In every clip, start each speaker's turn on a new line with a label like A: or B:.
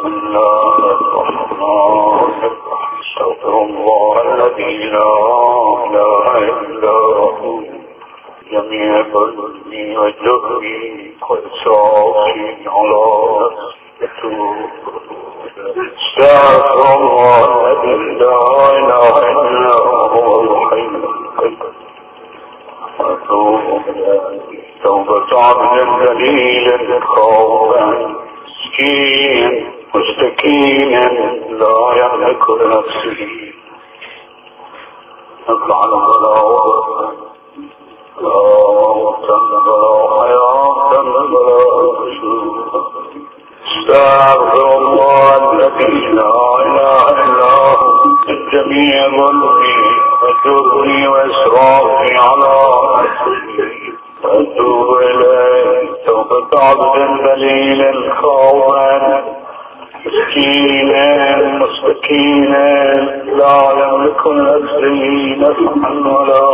A: بسم الله الرحمن الرحيم. استغفر الله الذي لا اله الا هو جميع ظلمي وجهري وإسرافي على نفسي. استغفر الله الذي لا اله الا هو الحي القيوم وأتوب إليه توبة عبد ذليل خوفا مسكين مستكين لا يملك لنفسه نفعا ولا ضرا لا موتا ولا حياة ولا نشورا. استغفر الله الذي لا اله الا هو من جميع ظلمي وجرمي واسرافي على نفسي وأتوب إليه توبة عبد ذليل خوفا مسكينا مستكينا لا يملك لنفسه نفعا ولا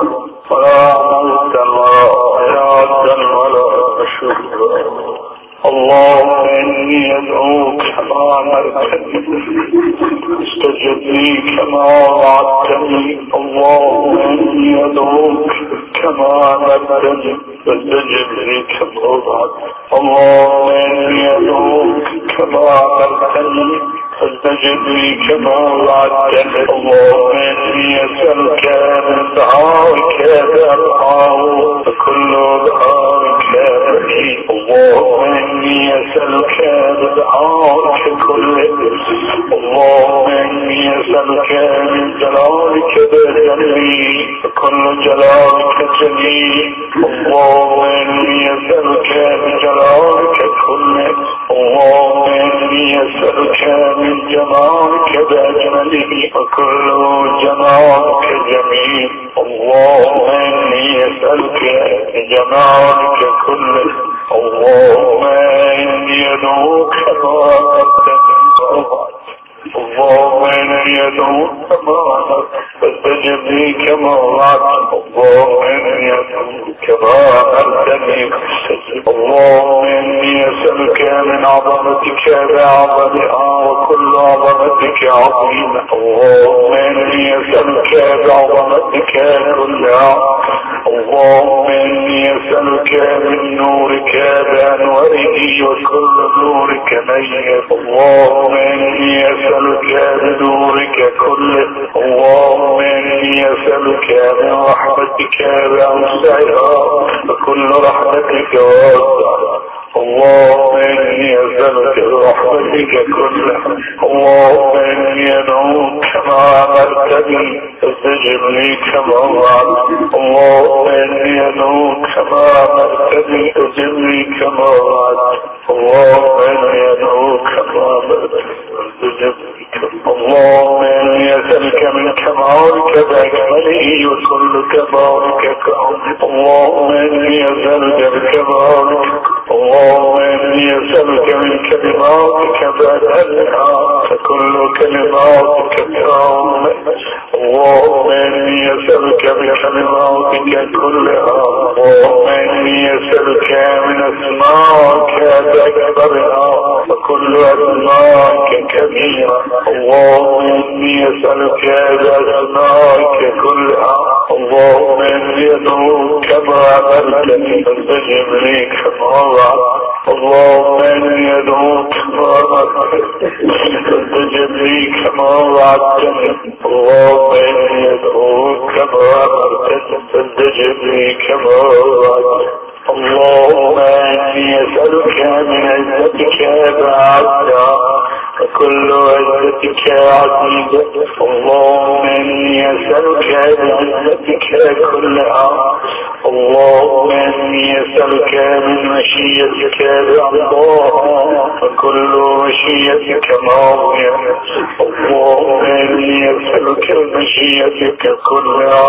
A: موتا ولا حياة ولا نشورا. اللهم إني أدعوك كما أمرتني استجب لي كما وعدتني. اللهم إني أدعوك كما أمرتني فاستجب لي كما وعدتني. اللهم إني أدعوك كما أمرتني فاستجب لي كما وعدتني. اللهم إني أسألك من دعائك بأرحاه فكل دعائك بني. اللهم إني أسألك بدعائك كله. اللهم إني أسألك من جلالك بجلي فكل جلالك جليل. اللهم إني أسألك بجلالك كله. اللهم إني أسألك من جمالك بأجمله وكل جمالك جميل. اللهم إني أسألك بجمالك كله. اللهم إني أدعوك كما أمرتني اللهم إني أدعوك كما أمرتني فاستجب لي كما وعدت. اللهم إني أدعوك كما أمرتني فاستجب. اللهم إني أسألك من عظمتك بعظمها وكل عظمتك عظيمة. اللهم إني أسألك بعظمتك كلها. اللهم إني أسألك من نورك بأنواره وكل نورك ميت. اللهم إني أسألك بنورك كله. اللهم إني أسألك من رحمتك بأوسعها وكل رحمتك واسعة. اللهم إني أسألك برحمتك كلها. اللهم إني أدعوك كما أمرتني فاستجب لي كما وعدت. اللهم إني أدعوك كما أمرتني فاستجب لي كما وعدت. اللهم إني أدعوك كما أمرتني فاستجب لي. اللهم إني أسألك من كمالك بأكمله وكل كمالك كامل. اللهم إني أسألك بكمالك. اللهم إني أسألك من كلماتك بأدلها فكل كلماتك كامل. اللهم إني أسألك بكلماتك كلها. اللهم إني أسألك من أسمائك بأكبرها وكل أسمائك كبيرة. اللهم إني أسألك بأسمائك كلها. اللهم إني أدعوك كما أمرتني فاستجب لي كما وعدت. اللهم إني أدعوك كما أمرتني فاستجب لي كما وعدتني. اللهم إني أدعوك كما أمرتني فاستجب لي كما وعدتني. اللهم إني أسألك من عزتك بعزة وكل عزتك عزيزة. اللهم إني أسألك بعزتك كلها. اللهم إني أسألك من مشيئتك بعطاها وكل مشيئتك ماضية. اللهم إني أسألك مشيئتك كلها.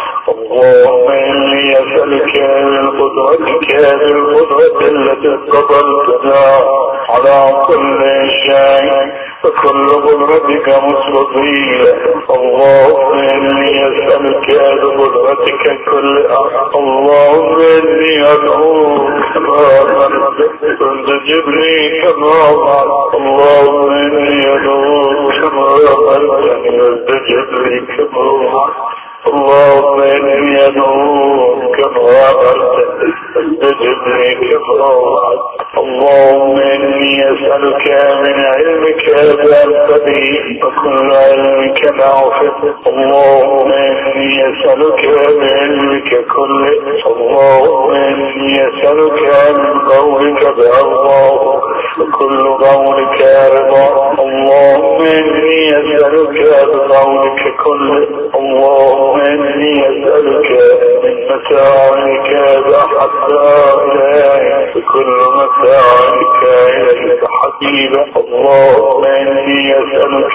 A: اللهم إني أسألك من قدرتك بالقدرة التي قدرتنا على كل شيء وكل قدرتك مستطيلة. اللهم إني أسألك بقدرتك كلها. اللهم إني أدعوك كما فاستجب لي كما وعدت اللهم إني أدعوك كما أمرتني فاستجب لي كما وعدت اللهم إني أدعوك كما أمرتني فاستجب لي كما وعدت اللهم إني أسألك من علمك بأنت به وكل علمك نافع اللهم إني أسألك من علمك كله اللهم إني أسألك من قولك بالله وكل قولك رضا اللهم إني أسألك بقولك كله اللهم إني أسألك من مساعدك حتى إليك بكل مساعدك إليك حبيبا اللهم إني أسألك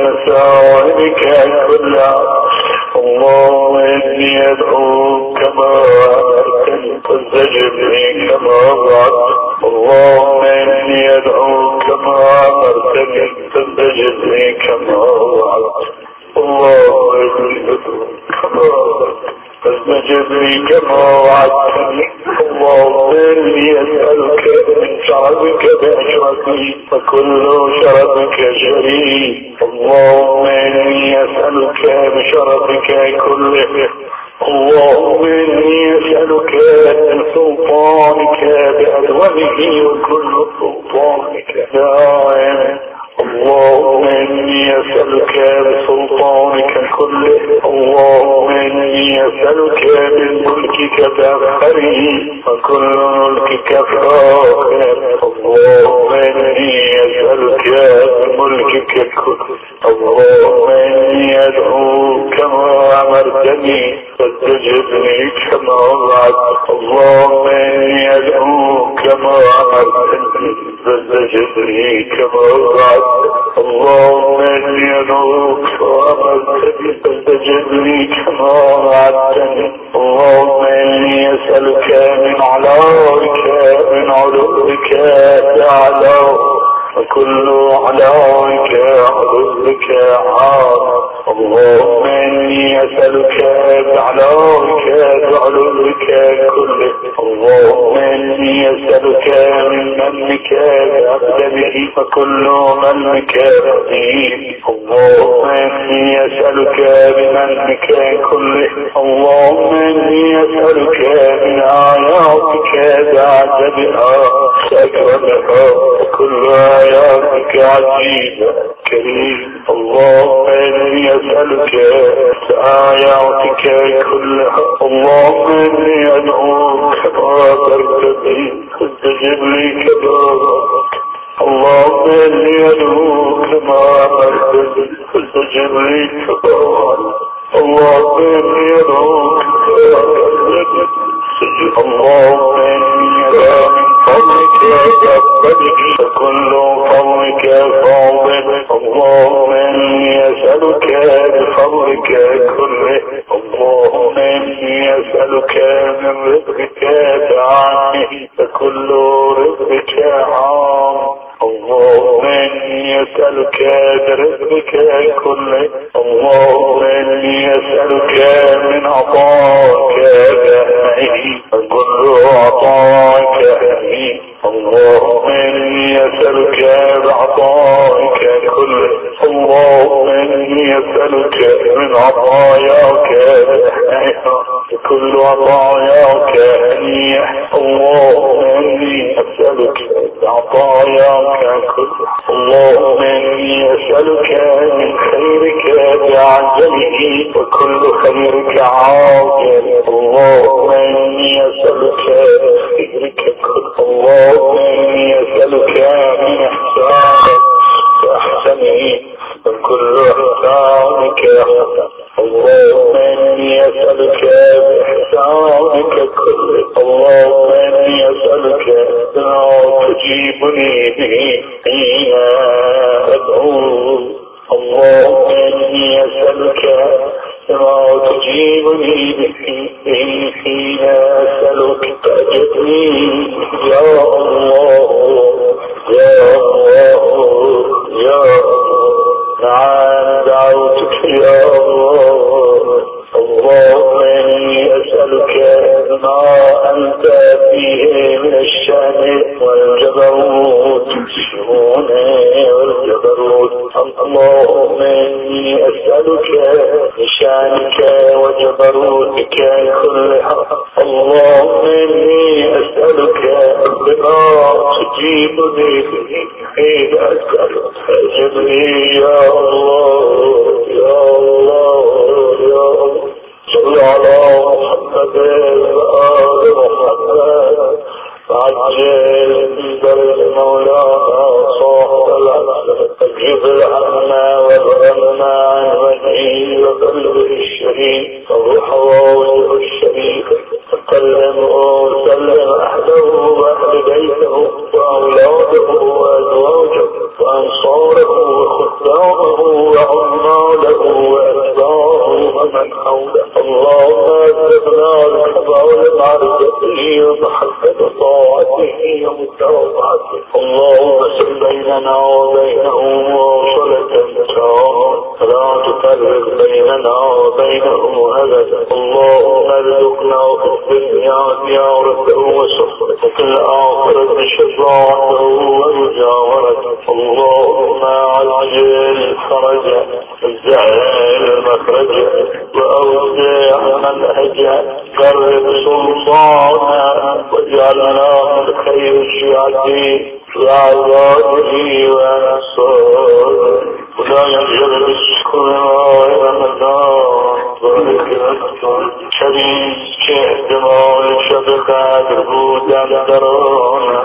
A: بمساعدك كلها اللهم إني أدعوك كما أمرتني فاستجب لي كما وعدت اللهم إني أدعوك كما أمرتني فاستجب لي كما وعدت اللهم إني أدعوك كما أمرتني فاستجب لي كما وعدتني اللهم إني أسألك من شرفك بأشرفي وكل شرفك شريك اللهم إني أسألك بشرفك كله اللهم إني أسألك من سلطانك بأدومه وكل سلطانك دائم اللهم إني أسألك بسلطانك كله اللهم إني أسألك بملكك بأفخره وكل ملكك فاخر اللهم إني أسألك بملكك كله اللهم إني أدعوك كما أمرتني فاستجب لي كما وعدت اللهم إني أدعوك كما أمرتني فاستجب لي كما وعدت اللهم إني أدعوك وأمرتني فاستجب لي كما وعدتني اللهم إني أسألك من علوك من علوك تعالى وكل علوك علوك عار اللهم إني أسألك بعلوك بعلوك كله اللهم إني أسألك من منك بأقدمه وكل منك رضيم اللهم إني أسألك بمنك كله اللهم إني أسألك من آياتك بعجبها سأكرمها وكل آياتك عجيبة كريم اللهم إني أسألك آياتك كلها اللهم إني أدعوك كما ترتدي فاستجب لي كما اللهم إني أدعوك كما ترتدي فاستجب لي كما اللهم إني أدعوك كما ترتدي اللهم إني أدعوك من فضلك بفضلك فكل فضلك فاضل اللهم إني أسألك بفضلك كله اللهم إني أسألك من رزقك بعامه فكل رزقك عام اللهم إني أسألك برزقك كله اللهم إني أسألك من عطاك بأمه فكل عطاك أمين اللهم إني أسألك بعطائك كله اللهم إني أسألك من عطاياك كل عطاياك هنية اللهم إني أسألك بعطاياك كله اللهم إني أسألك من خيرك بعجله وكل خيرك عاجل اللهم إني أسألك خيرك كله اللهم إني أسألك من إحسانك فأحسنه وكل إحسانك يحسن اللهم إني أسألك بإحسانك كله اللهم إني أسألك بما تجيبني به حين أدعوك اللهم إني أسألك بما تجيبني به حين أسألك فأجبني يا الله يا الله يا الله نعم دعوتك يا الله اللهم إني أسألك ما أنت فيه من الشأن والجبروت الشؤون والجبروت اللهم إني أسألك بشانك وجبروتك كل حق اللهم إني أسألك بما تجيب به حين أسألك فأجبني يا الله يا الله يا الله صل على محمد وآل محمد عجل بدر مولانا صاحب العسل اجب عنا وابرنا عن وجهه وقلبه الشريف وروح ووجهه الشريف وسلم وسلم اهله واهل بيته واولاده وازواجه وانصاره وخدامه وعماله واتباعه ومن حوله اللهم اجبنا الحبال معرفته ومحبه طاعته ومتابعته اللهم صل بيننا وبينهم وصلة تامة فلا تفرق بيننا وبينهم ابدا اللهم ارزقنا في الدنيا زيارته وصحبته في الآخرة شفاعته ومجاورته اللهم عجل فرجه وزعل مخرجه وأوسع منهجه قرب سلطانه واجعلنا من خير الشيعة وعباده وأنصاره ولا يجعل بالشكر رمضان وذكرته شريك احتمال شفقات بودن درونه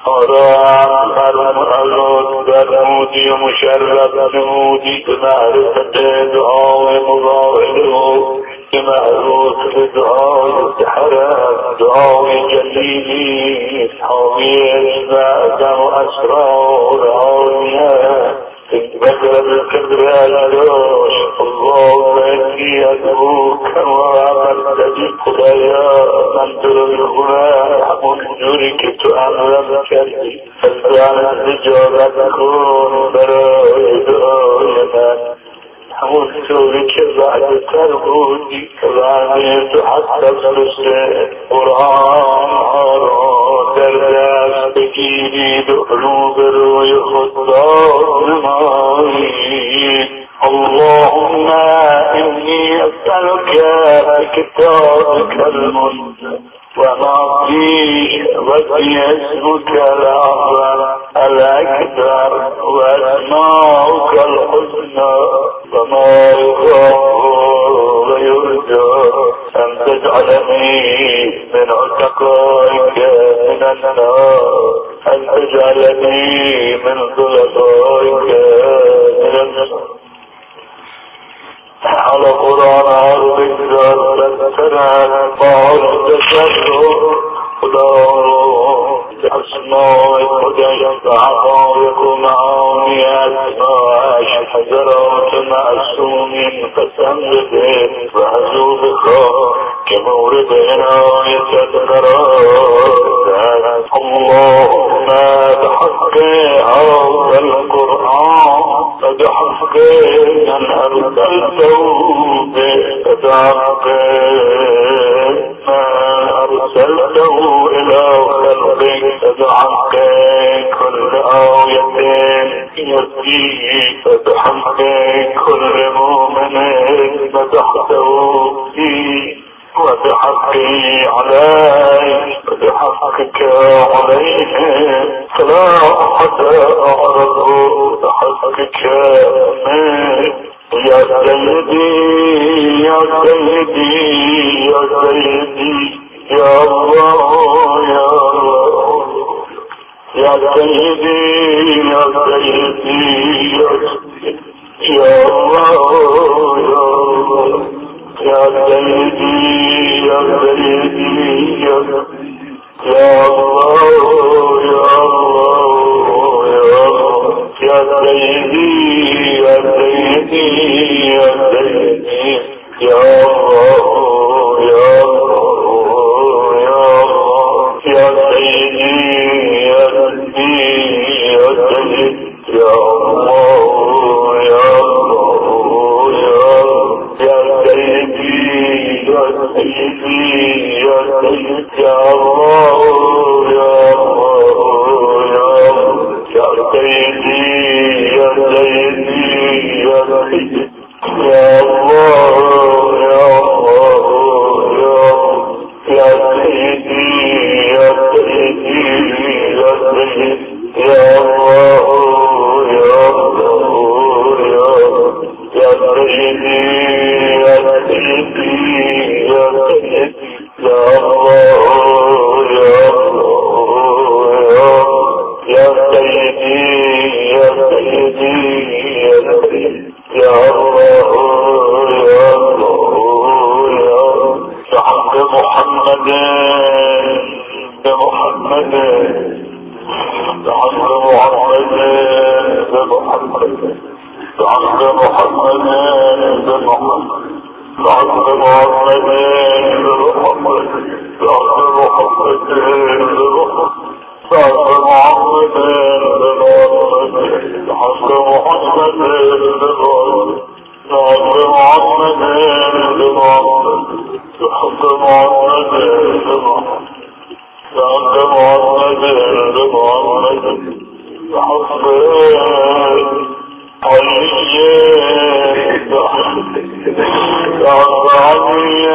A: مرمى برمودي ومشرف نمودي بمعرفة دعاء مضاعله بمعروف دعاء التحرم دعاء جليلي حامي أجمع وأسرار عالية بدر الكبرى العروش اللهم إني أدعوك وعملت بي خدايا منظر الغناء منجرك تؤمن كربي فاستعن الرجال تكون براء دعايا حملت بك بعد تربودي وعملت حتى فلسطين قرآن عران درس بجيلي بقلوب ويخطاط المعين اللهم إني أسألك بكتابك المنزل وما فيه وفي اسمك الأعظم الأكبر وأسماؤك الحسنى وما يخاف ويرجى أن تجعلني من عتقائك من النار أن تجعلني من خلفائك من النار على قرآن عرض الزرد سنة قال تشرف خدا بأسماء خدا عقائق معاني أسماء حجرات معصوم قسم به وحزوبك كمورد عناية القرار اللهم بحق هذا القرآن بحق من أرسلته بحق من أرسلته إلى خلقك بحق كل آية يهديه بحق كل مؤمن مدحته فيه وبحقي عليك وبحقك عليه فلا أحد أعرض بحقك منك يا سيدي يا سيدي يا سيدي يا الله يا الله يا سيدي يا سيدي يا الله يا الله يا سيدي يا سيدي يا الله يا الله يا سيدي يا سيدي يا سيدي يا الله يا الله يا سيدي يا سيدي يا سيدي يا الله يا الله يا سيدي يا سيدي يا سيدي يا الله يا الله سيدي يا سيدي يا سيدي يا الله يا الله يا سيدي يا سيدي يا سيدي يا الله يا الله يا سيدي يا سيدي يا سيدي يا الله يا الله يا سيدي يا سيدي يا سيدي يا الله يا الله بحق محمد بمحمد بحق محمد بمحمد بحق محمد بمحمد بحق محمد بمحمد بحق محمد بمحمد بحق محمد بمحمد بحق محمد بمحمد بحق محمد بمحمد بحق محمد بمحمد بحق محمد بمحمد بحق علي بحق علي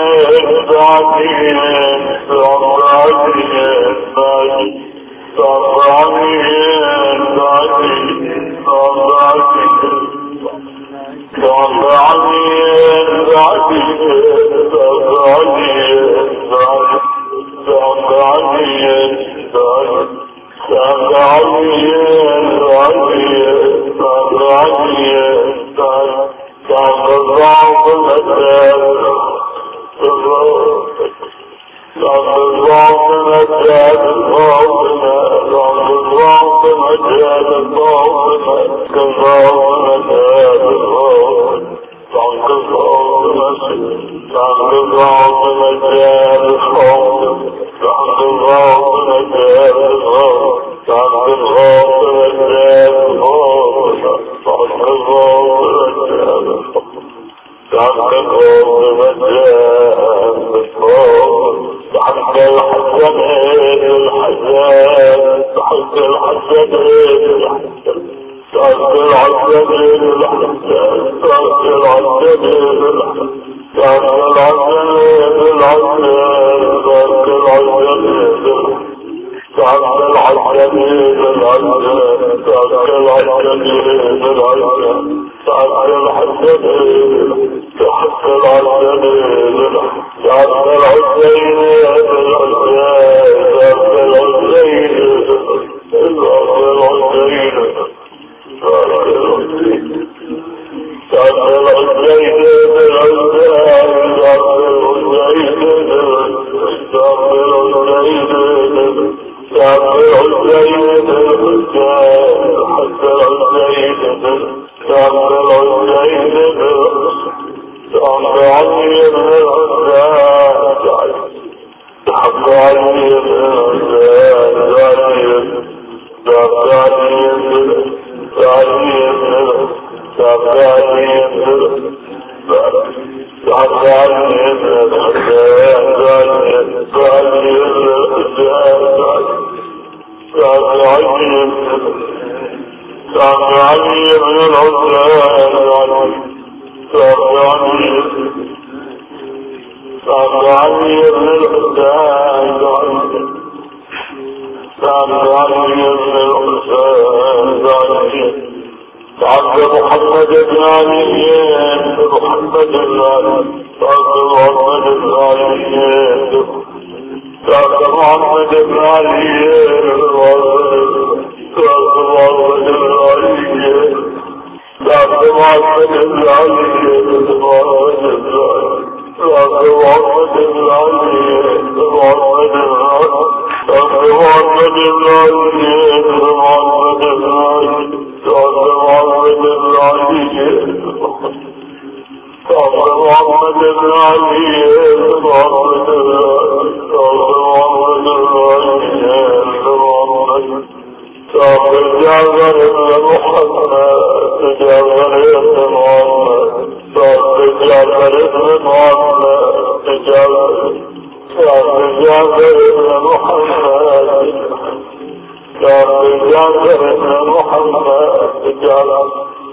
A: جعفر بن محمد جعفر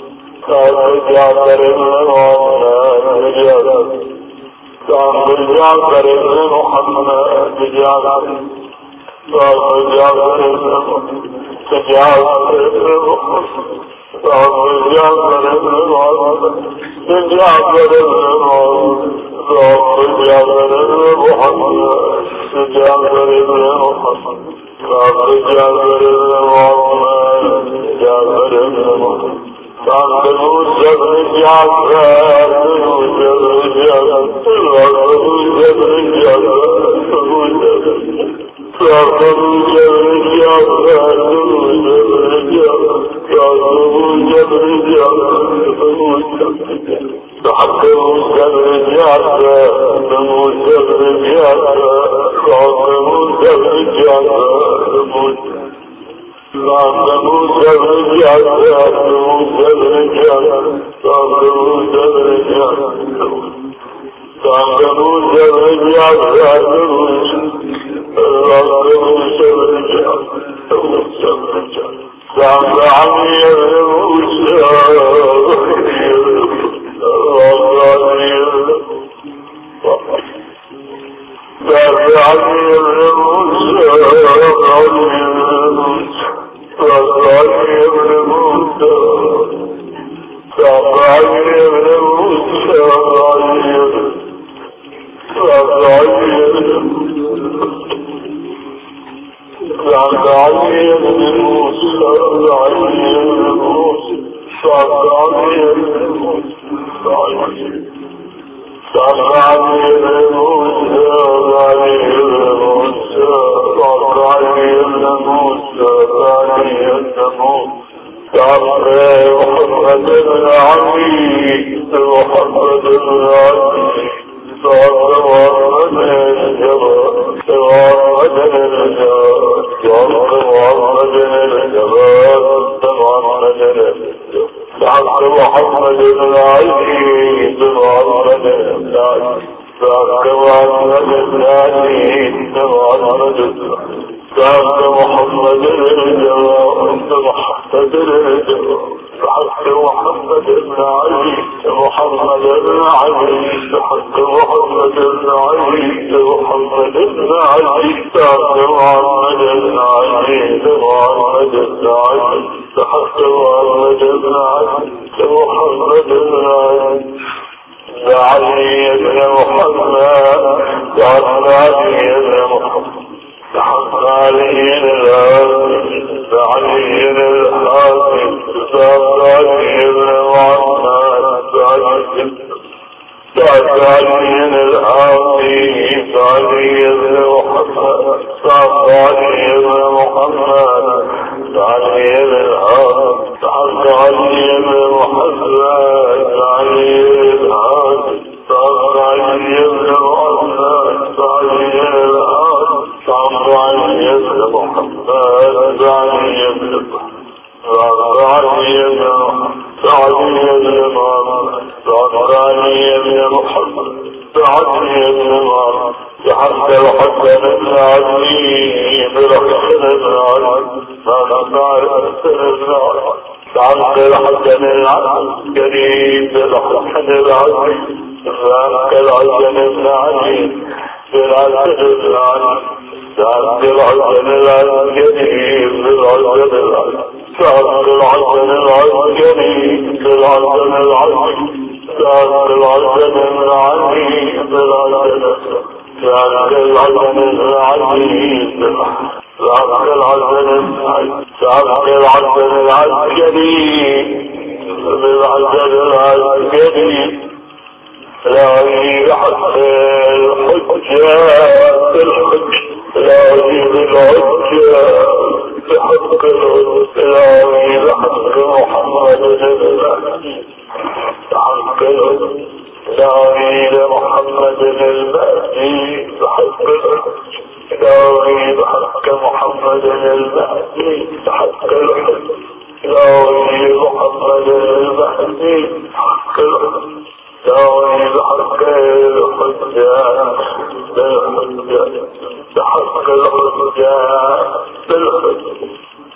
A: جعفر بن محمد جعفر جعفر بن محمد جعفر جعفر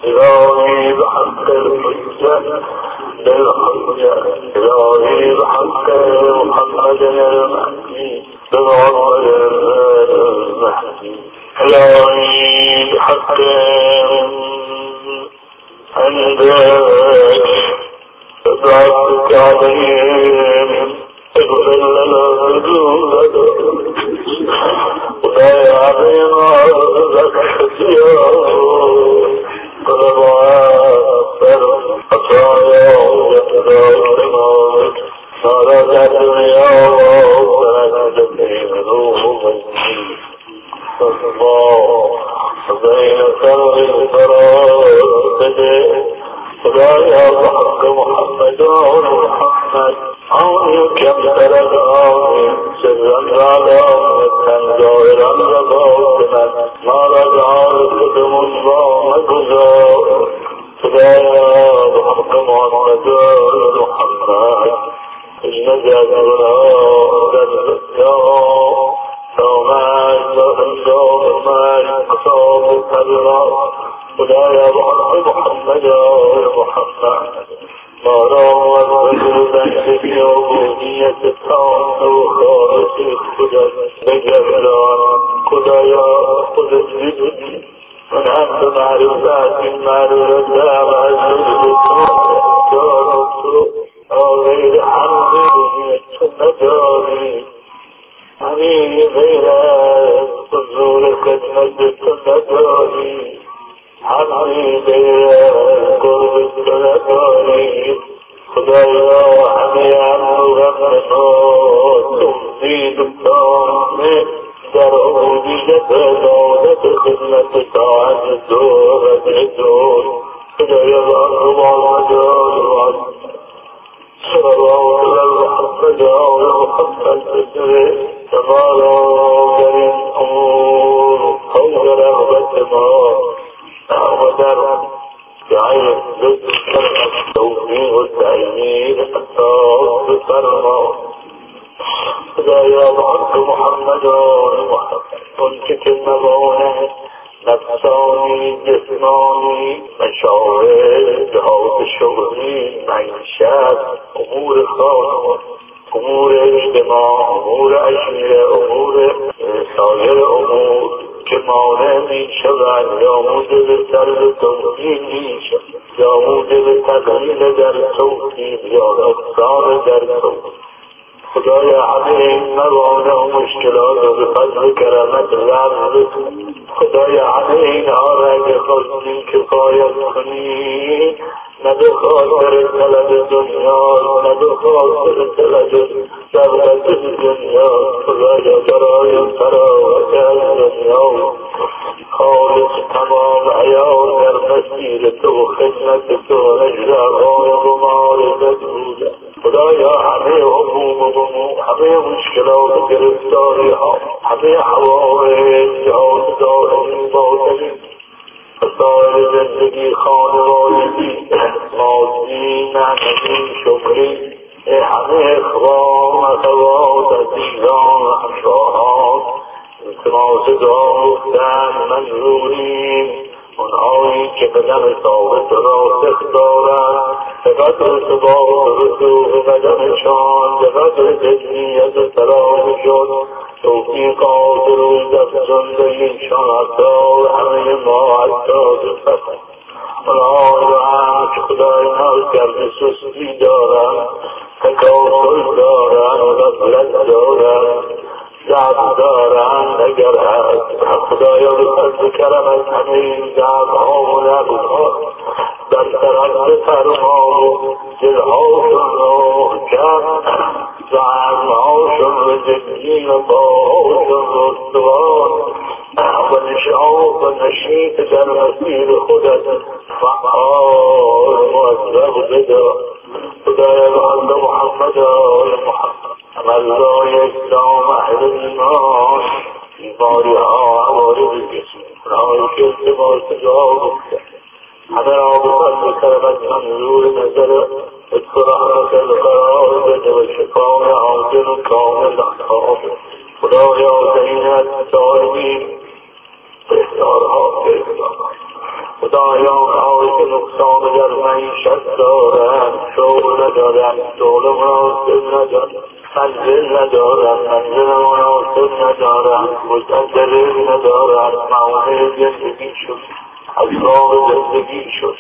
A: إلهي بحق الحجة بالحجة إلهي بحق محمد المهدي بالعمر المهدي إلهي بحق عندك فدعتك عليهم اغفر لنا ذنوبنا ولا يعلم لك اختيار قلبات خطايا ويقدرنا صارت الدنيا وكانت ذنوب الله بين كرم الفرائض خدايا بحق محمد ومحمد عونك يمتلك عوني سرا على من ظاهرا وباطنا ما رجع القدم الله مجزاء خدايا بحق محمد ومحمد اجنجا جبراء ذنبنا فوما قصاب الكبرى خدايا بحق محمد ومحمد ما روى الرجل في عبودية الطاعة وخالص الخدر بجبران خدايا خذ الزجل من أنت معرفات المعرفة مع الزجل أو غير حمد النجاري عمي غيرات حضور خدمة النجاري عمي غيرات قرب النجاري خدايا عمي عم غمنات تفيد الطعم در عبودية دولة خدمة طاعة الدور الدور خدايا الأرض والمجال والعزم صلى الله على محمد ومحمد بسره تبارك الأمور خير رغبة ما ودر بعين ذكر التوفيق والتأييد الصوت بفرما خدايا بحق محمد ومحمد كنت النبونه نفساني جسماني مشاعر جهات شغلي معيشات امور خاص امور اجتماع امور عشیره امور سایر امور که مانع میشوند یا موجب سرد توحید میشوند یا موجب تغییر در توحید یا نقصان در توحید خدایا همه این موانع و مشکلات رو به فضل کرمت رفع کن خدایا همه اینها را اگه خواستی کفایت کنی نه به خاطر طلب دنیا نه به خاطر طلب دولت دنیا خدایا برای فراغت از دنیا خالص تمام عیال در مسیر تو خدمت تو اجرقان و معارضت بوده خدایا همه هموم و غموم همه مشکلات گرفتاری ها همه حوائج جهات ظاهری باطنی مسائل زندگی خانوادگی مادی معنوی شکری همه اخوان اخوات عزیزان همراهان التماس دعا گفتن منظوریم اونهایی که قدم ثابت راسخ دارند به قدر ثبات رسوخ قدمشان به قدر تجمیت سلامشان توفیقات روز افزنده ایشان حتی همه ما حتی بفرد اونها رو هم که خدای ناز کرده سستی دارند تکافل دارند و غفلت دارند ضعف دارند اگر هست خدایا به فضل کرمت همه این ضعفها و نقصها در طرف فرما و دلهاشون رو محکم و عزمهاشون رو جدی و باهاشون رو استوار و نشاط و نشیط در مسیر خودت فعال معذب بدا خدایا به حق محمد محمد عملای اسلام اهل ایمان بیماری ها عوارض جسم اونهایی که التماس دعا گفته همه را به فضل کرمت منظور نظر ادخل رحمت القرار بده و شفای عاجل و کامل اخواب خدایا زینت سائلین بهدارها خدایا آنهایی که نقصان در معیشت دارند، شغل ندارند، شغل مناسب ندارند، منزل ندارند، منزل مناسب ندارند، مستقل ندارند، معامل زندگی شد، اسباب زندگی شد.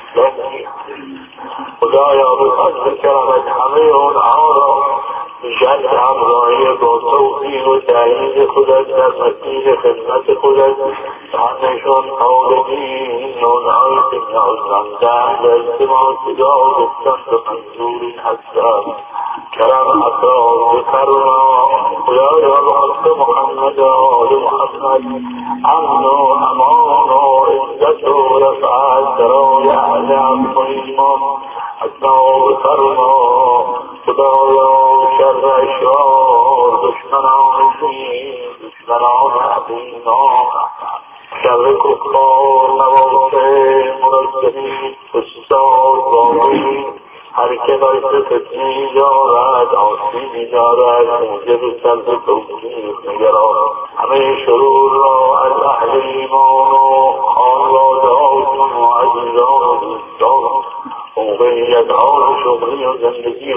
A: خدایا به فضل کرمت همه آنها را جد همراهی با توفیق و تأیید خودت در مسیر خدمت خودت همهشان آدمین اونهایی که نیازمندند و التماس دعا گفتند و منظوری هستند کرم عطا بفرما. خدایا به حق محمد و آل محمد امن و امان و عزت و رفعت برای اهل عفو و ایمان عطا بفرما. خدایا شر اشرار دشمنان دین، دشمنان عظیمان، شر کفار، نواسه، مرزقین، فساد، باقی، هر که بر فتنی دارد، آسیبی دارد، موجب سلب توفیق نگران، همه شرور را از اهل ایمان و خانواده‌هاشون و عزیزان و دوستان، موقعیت‌ها شغلی و زندگی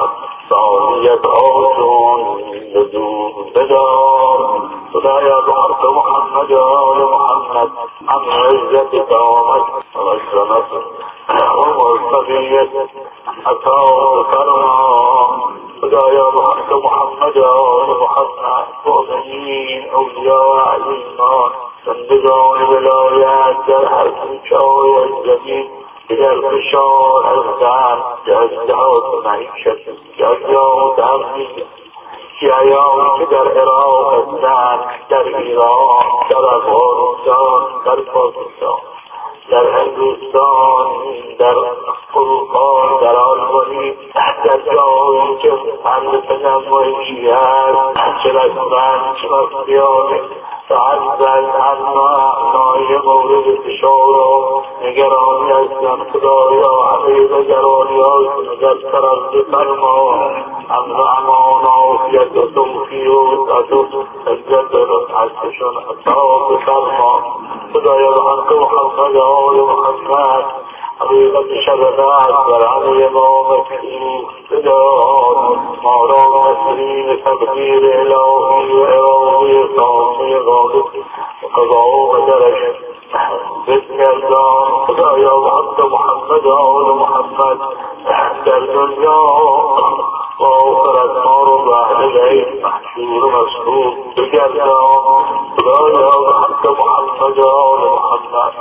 A: سالیت‌هاشون به دور بدار. خدایا به حق محمد و آل محمد هم عزت دامت و عظمت و مرتبیت عطا فرما. خدایا به حق محمد و آل محمد مؤمنین اولیاء عظیمان بندگان ولایت در هر کوچه‌های از زمین که در فشار هستند، که از جهات معیشت، که از جهات امنیت، که ایامی که در عراق هستند، در ایران، در افغانستان، در پاکستان، در هندوستان، در اروپا، در آلمانی، در جایی که حمل تجمعی هست، چه رسمن، چه مسیحانه و هر معنای مورد فشار و نگرانی هستند. خدایا همه نگرانی های نگر سرد فرما، امن و امان، عافیت و توفیق و عزت و رفعتشان عطا بفرما. خدایا به حق محمد و آل محمد حقیقت شرفت بر همه ما مکروه بدار. ما را تسلیم تقدیر الهی و اراده خاصه غالب و قضا و قدرش بگردان. خدایا به حق محمد و آل محمد در دنیا و آخرت ما رو به اهل غیب محشور و مسئول بگردان. خدایا به حق محمد و آل محمد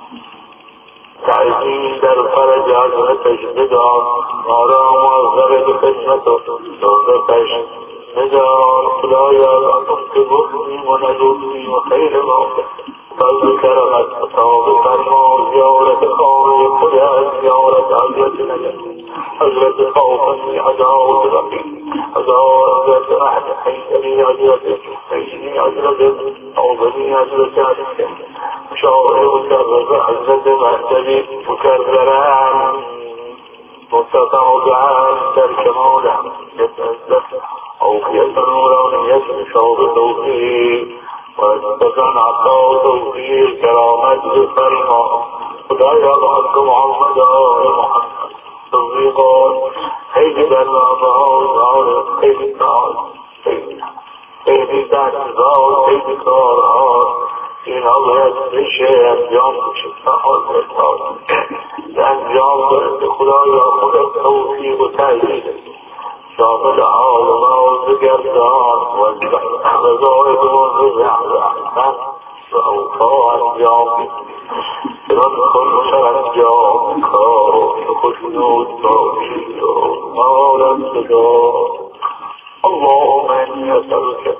A: تعظیم در فرج حضرتش بدار. ما را موظف به خدمت و دولتش بدار. خدایا که گفتیم و نگفتیم و خیر ما فضل کرمت عطا بفرما. زیارت خانه خودت، زیارت حضرت نجف، حضرت خاقانی، حضرت رفیق، حضرت احد حیدری، حضرت حسینی، حضرت آبادی، حضرت علی شاعر مکرر، حضرت مهدوی مکررم متقاعدم در کمالم عزت عافیت نورانیت نشاب توفیق و استقان عطا توفیق کرامت بفرما. خدایا به حق محمد و آل محمد توفیقات خیلی برنامه ها، خیلی کار، خیلی دستگاه، خیلی کارها اینها باید بشه انجام بشه. فعال بهتار انجام برده. خدایا خودت توفیق و تأیید شامل حال ما بگردان و رضایتمون رضا احسن و اوفا انجام بران کن سرانجام کار خوشنود باشی و مارم صدا. اللهم انی اسألك